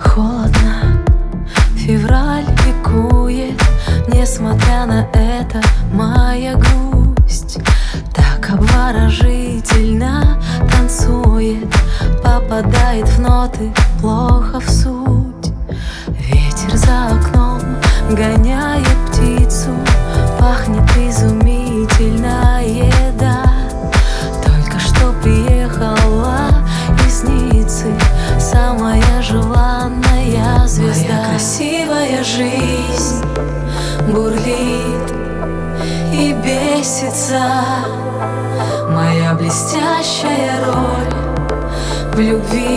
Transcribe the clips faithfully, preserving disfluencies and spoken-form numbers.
Холодно, февраль ликует, несмотря на это моя грусть так обворожительно танцует, попадает в ноты, плохо в суть. Ветер за окном гоняет птицу, пахнет изумительная еда. Только что приехала из Ниццы самая желанная звезда. Моя красивая жизнь бурлит и бесится, моя блестящая роль в любви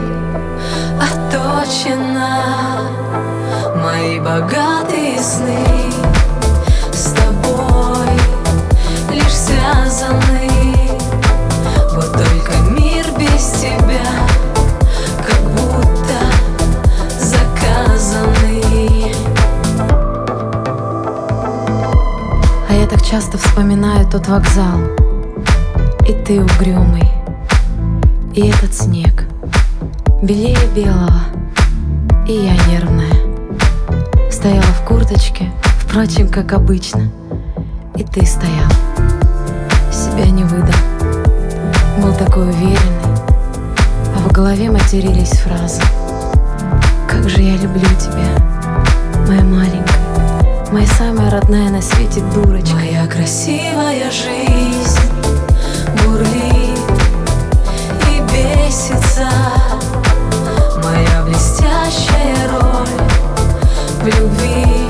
отточена. Мои богатые сны с тобой лишь связаны. Вот только мир без тебя как будто заказанный. А я так часто вспоминаю тот вокзал, и ты угрюмый, и этот снег белее белого, и я нервная. Стояла в курточке, впрочем, как обычно, и ты стоял, себя не выдал, был такой уверенный, а в голове матерились фразы: как же я люблю тебя, моя маленькая, моя самая родная на свете дурочка. Моя красивая жизнь бурлит и бесится, моя блестящая роль в любви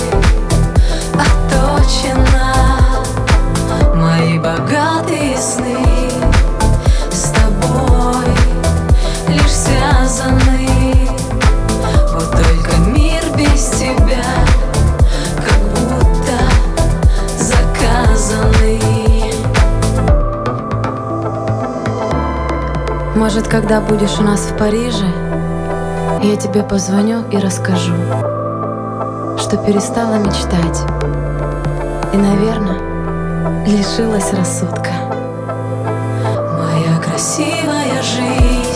отточена. Мои богатые сны с тобой лишь связаны. Вот только мир без тебя как будто заказанный. Может, когда будешь у нас в Париже, я тебе позвоню и расскажу, что перестала мечтать и, наверное, лишилась рассудка. Моя красивая жизнь